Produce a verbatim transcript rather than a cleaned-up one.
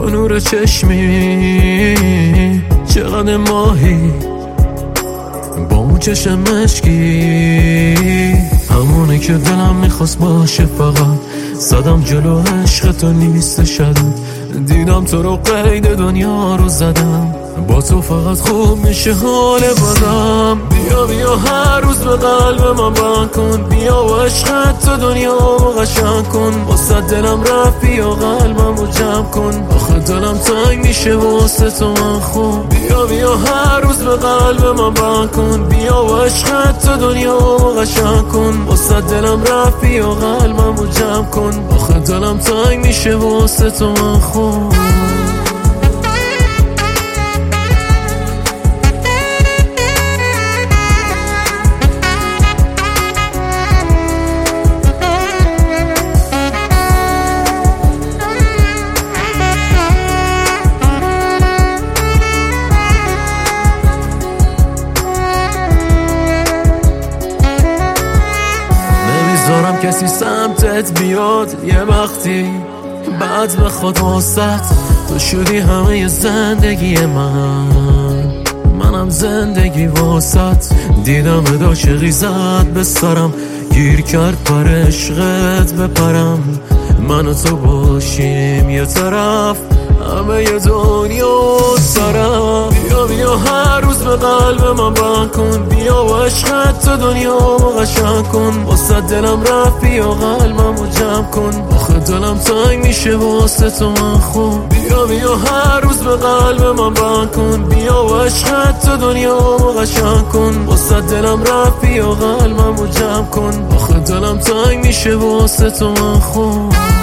تو نور چشمی چقدر ماهی با اون چشم مشکی، همونه که دلم میخواست باشه فقط. زدم جلو عشق تو نیست شدم، دیدم تو رو قید دنیا رو زدم. با تو فقط خوب میشه حال بدم. بیا بیا هر روز به قلب من بند کن، بیا و عشقت تو دنیا رو قشنگ کن. واسه دلم رفت و قلبم رو جمع کن، آخه دلم تنگ میشه واسه تو من خوب. بیا بیا هر روز به قلب من بند کن، بیا و عشقت تو دنیا رو قشنگ کن. واسه دلم رفت و قلبم رو جمع کن، آخه دلم تنگ میشه واسه تو من خوب. نمیذارم کسی سمتت بیاد یه وقتی بعد بخواد واسط. تو شدی همه زندگی من، منم زندگی واسط. دیدم عاشقی زد به سرم، گیر کرد پر عشقت بپرم. من و تو باشیم یه طرف، همه ی دنیا سرم. بیا بیا هر روز به قلب من بند کن، بیا و عشقت تو دنیا رو قشنگ کن. واسه دلم رفتی و قلبم رو جمع کن، آخه دلم تنگ میشه واسه تو من خوب. بیا بیا هر روز به قلب من بند کن، بیا و عشقت تو دنیا رو قشنگ کن. واسه دلم رفتی و قلبم رو جمع کن، آخه دلم تنگ میشه واسه تو من خوب.